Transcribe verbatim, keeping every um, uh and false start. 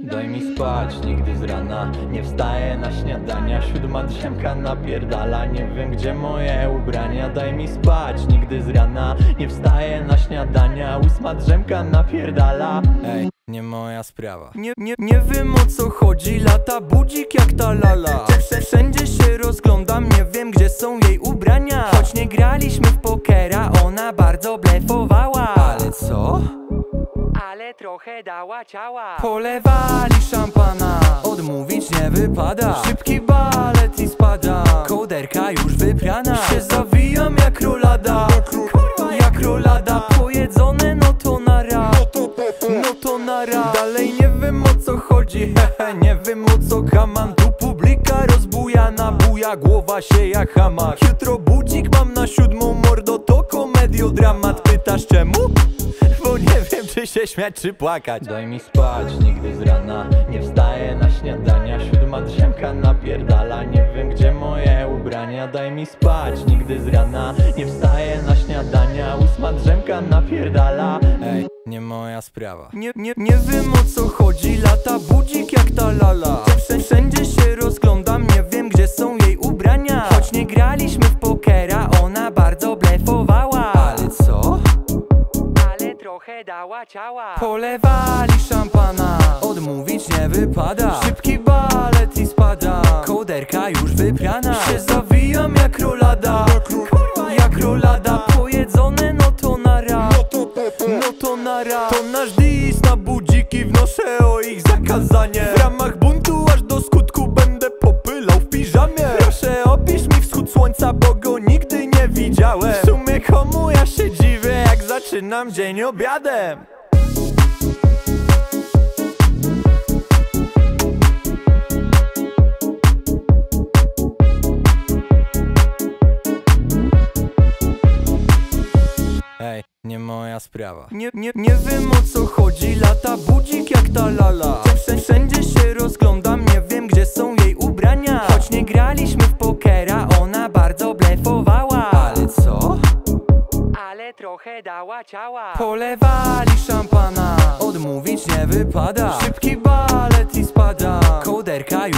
Daj mi spać, nigdy z rana nie wstaję na śniadania. Siódma drzemka napierdala, nie wiem gdzie moje ubrania. Daj mi spać, nigdy z rana nie wstaję na śniadania. Ósma drzemka napierdala. Ej, nie moja sprawa. Nie, nie, nie wiem o co chodzi, lata budzik jak ta lala. Wszędzie się rozglądam, nie wiem gdzie są jej ubrania. Choć nie graliśmy w pokera, ona bardzo blefowała. Ale co? Ale trochę dała ciała. Polewali szampana, odmówić nie wypada. Szybki balet i spada, kołderka już wyprana. Się zawijam jak rolada, kurwa jak rolada. Pojedzone no to nara, no to nara. Dalej nie wiem o co chodzi, hehe, nie wiem o co kaman. Tu publika rozbujana, buja głowa się jak hamak. Jutro budzik mam na siódmą, mordo to komediodramat. Pytasz czemu? Bo nie wiem czy się śmiać czy płakać. Daj mi spać, nigdy z rana nie wstaję na śniadania. Siódma drzemka napierdala, nie wiem gdzie moje ubrania. Daj mi spać, nigdy z rana nie wstaję na śniadania. Ósma drzemka napierdala. Ej, nie moja sprawa. Nie, nie, nie wiem o co chodzi, lata budzik jak ta lala. Wszędzie się rozglądam, nie wiem gdzie są jej ubrania. Choć nie graliśmy w pokera, ona bardzo blefowała. Ale co? Trochę dała ciała. Polewali szampana, odmówić nie wypada. Szybki balet i spada, kołderka już wyprana. Się zawijam jak rolada, kurwa jak rolada. Pojedzone no to nara, no to nara. To nasz dis na budziki, wnoszę o ich zakazanie. W ramach buntu aż do skutku będę popylał w piżamie. Proszę opisz mi wschód słońca, bo go nigdy nie widziałem. W sumie komu ja się dziwię, jak zaczynam dzień obiadem. Ej, nie moja sprawa. Nie, nie, nie wiem o co chodzi, lata budzik jak ta lala. Wszędzie się rozglądam, nie wiem gdzie są jej ubrania. Choć nie graliśmy w pokera, ona bardzo blefowała. Ale co? Ale trochę dała ciała. Polewali szampana, odmówić nie wypada. Szybki balet i spada, kołderka już